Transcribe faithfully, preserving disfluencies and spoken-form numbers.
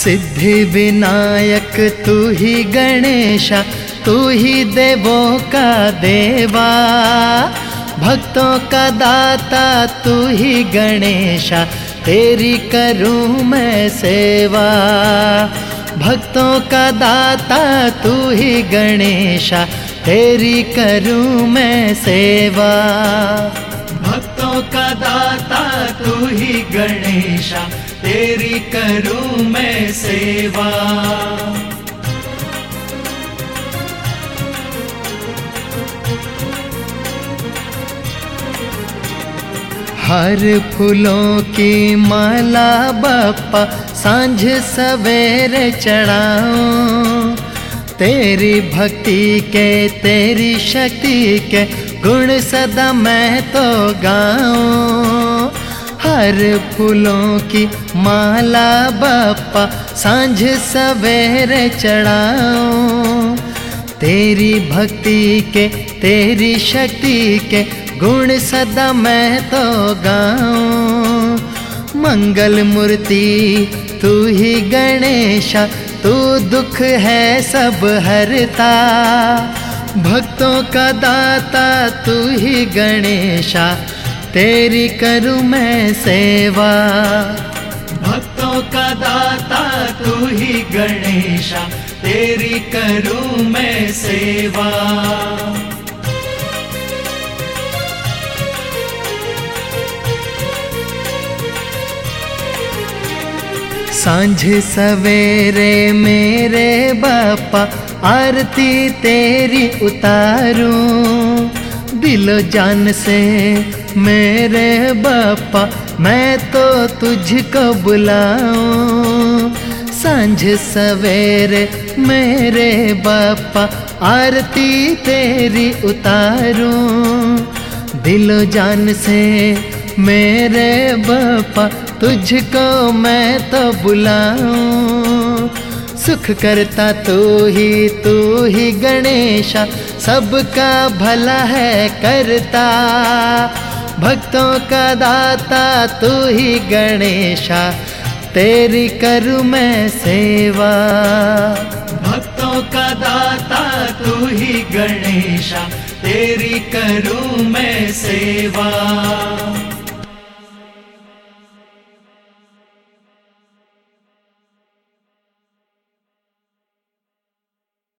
सिद्धि विनायक तू ही गणेशा, तू ही देवों का देवा। भक्तों का दाता तू ही गणेशा, तेरी करूं मैं सेवा। भक्तों का दाता तू ही गणेशा, तेरी करूं मैं सेवा। भक्तों का दाता तू ही गणेशा, तेरी करूं मैं सेवा। हर फूलों की माला बप्पा सांझ सवेरे चढ़ाऊं। तेरी भक्ति के तेरी शक्ति के गुण सदा मैं तो गाऊं। हर फूलों की माला बप्पा सांझ सवेरे चढ़ाऊं। तेरी भक्ति के तेरी शक्ति के गुण सदा मैं तो गाऊं। मंगल मूर्ति तू ही गणेशा, तू दुख है सब हरता। भक्तों का दाता तू ही गणेशा, तेरी करूं मैं सेवा। भक्तों का दाता तू ही गणेशा, तेरी करूं मैं सेवा। सांझ सवेरे मेरे बापा आरती तेरी उतारूं। दिलो जान से मेरे बापा मैं तो तुझको बुलाऊं। सांझ सवेरे मेरे बापा आरती तेरी उतारूं। दिलो जान से मेरे बापा तुझको मैं तो बुलाऊं। सुख करता तू ही तू ही गणेशा, सबका भला है करता। भक्तों का दाता तू ही गणेशा, तेरी करूं मैं सेवा। भक्तों का दाता तू ही गणेशा, तेरी करूं मैं सेवा।